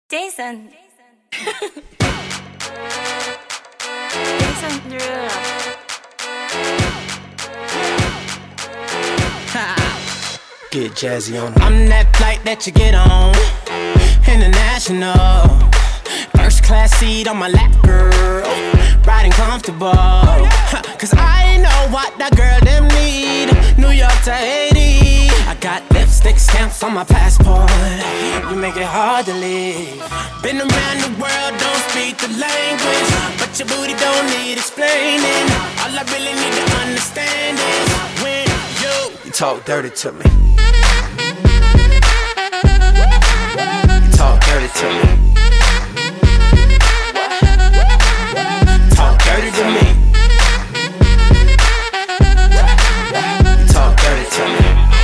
Jason. Jason Derulo. Get jazzy on 'em. I'm that flight that you get on, international. First class seat on my lap, girl, riding comfortable. Cause I know what that girl them need. New York to Haiti, I got lipstick stamps on my passport. You make it hard to leave. Been around the world, don't speak the language, but your booty don't need explaining. All I really need to understand is when you talk dirty to me. You talk dirty to me. Talk dirty to me. You talk dirty to me.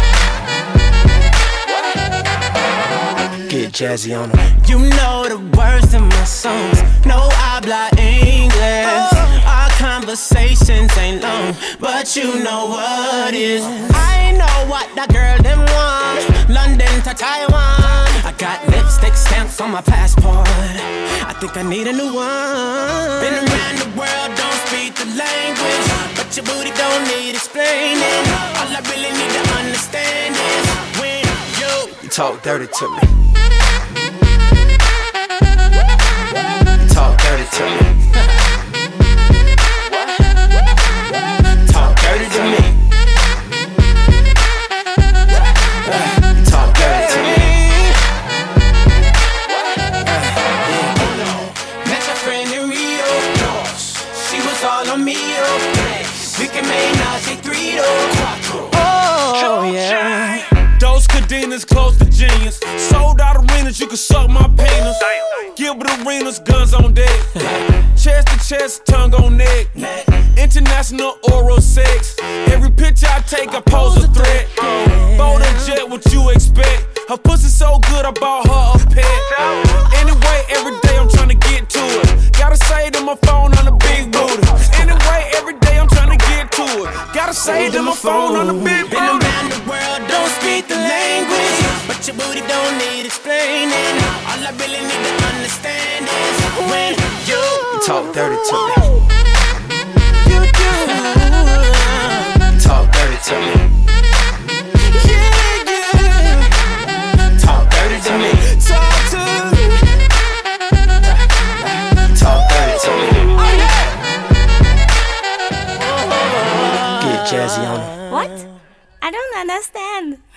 Get jazzy on 'em. You know the words in my songs. No habla English. Our conversations ain't long, but you know what is. I know what that girl them want. London to Taiwan. I got lipstick stamps on my passport. I think I need a new one. Been around the world, don't speak the language, but your booty don't need explaining. All I really need to understand is when you talk dirty to me. You talk dirty to me. Talk dirty to me. You talk dirty to me. Met my friend in Rio. She was all on me. We can make Nazi 3 Oh yeah. Those cadenas close to genius. Sold out arenas, you can suck my penis. Gilbert Arenas, guns on deck. Chest to chest, tongue on neck. International oral sex. Every picture I take, I pose a threat. Bold and jet, what you expect? Her pussy so good, I bought her a pet. Anyway, every day I'm trying to get to it. Gotta say to my phone on the big booty. Anyway, every day I'm trying to get to it. Gotta say to my phone on the big booty. Been around the world, don't speak the language, but your booty don't need explaining. All I really need to understand is when you talk dirty to me. You do. Talk dirty to me. Yeah, yeah. Talk dirty to me. Talk to me. Talk dirty to me. Get jazzy on 'em. What? I don't understand.